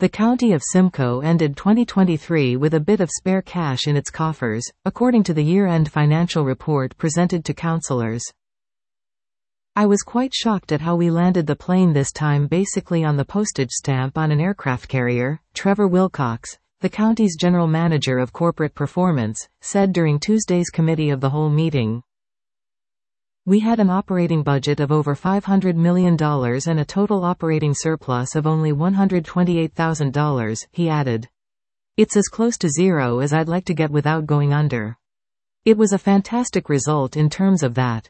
The county of Simcoe ended 2023 with a bit of spare cash in its coffers, according to the year-end financial report presented to councillors. "I was quite shocked at how we landed the plane this time, basically on the postage stamp on an aircraft carrier," Trevor Wilcox, the county's general manager of corporate performance, said during Tuesday's Committee of the Whole meeting. "We had an operating budget of over $500 million and a total operating surplus of only $128,000, he added. "It's as close to zero as I'd like to get without going under. It was a fantastic result in terms of that."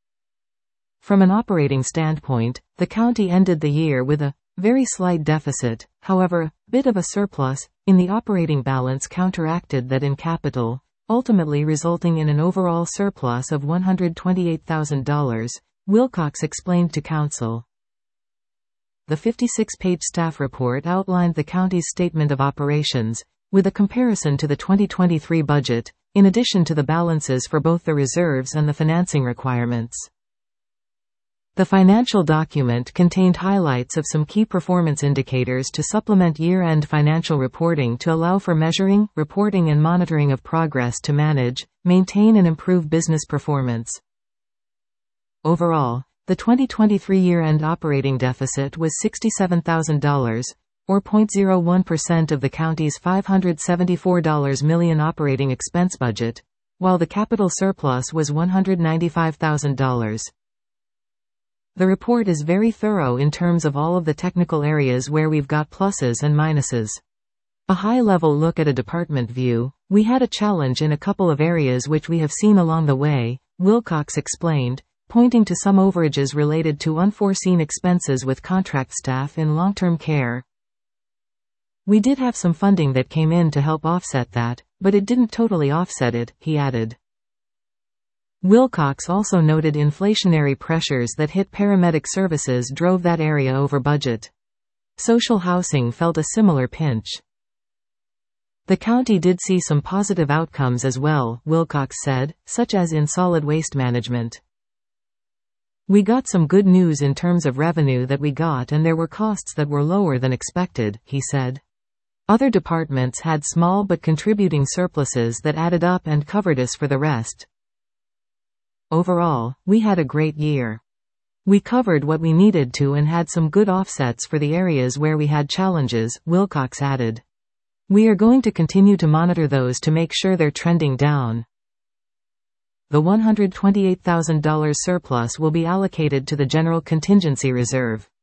From an operating standpoint, the county ended the year with a very slight deficit, however, a bit of a surplus in the operating balance counteracted that in capital, ultimately resulting in an overall surplus of $128,000, Wilcox explained to council. The 56-page staff report outlined the county's statement of operations, with a comparison to the 2023 budget, in addition to the balances for both the reserves and the financing requirements. The financial document contained highlights of some key performance indicators to supplement year-end financial reporting to allow for measuring, reporting and monitoring of progress to manage, maintain and improve business performance. Overall, the 2023 year-end operating deficit was $67,000, or 0.01% of the county's $574 million operating expense budget, while the capital surplus was $195,000. The report is very thorough in terms of all of the technical areas where we've got pluses and minuses. A high-level look at a department view, we had a challenge in a couple of areas which we have seen along the way, Wilcox explained, pointing to some overages related to unforeseen expenses with contract staff in long-term care. "We did have some funding that came in to help offset that, but it didn't totally offset it," he added. Wilcox also noted inflationary pressures that hit paramedic services drove that area over budget. Social housing felt a similar pinch. "The county did see some positive outcomes as well," Wilcox said, such as in solid waste management. "We got some good news in terms of revenue that we got, and there were costs that were lower than expected," he said. "Other departments had small but contributing surpluses that added up and covered us for the rest. Overall, we had a great year. We covered what we needed to and had some good offsets for the areas where we had challenges," Wilcox added. "We are going to continue to monitor those to make sure they're trending down." The $128,000 surplus will be allocated to the general contingency reserve.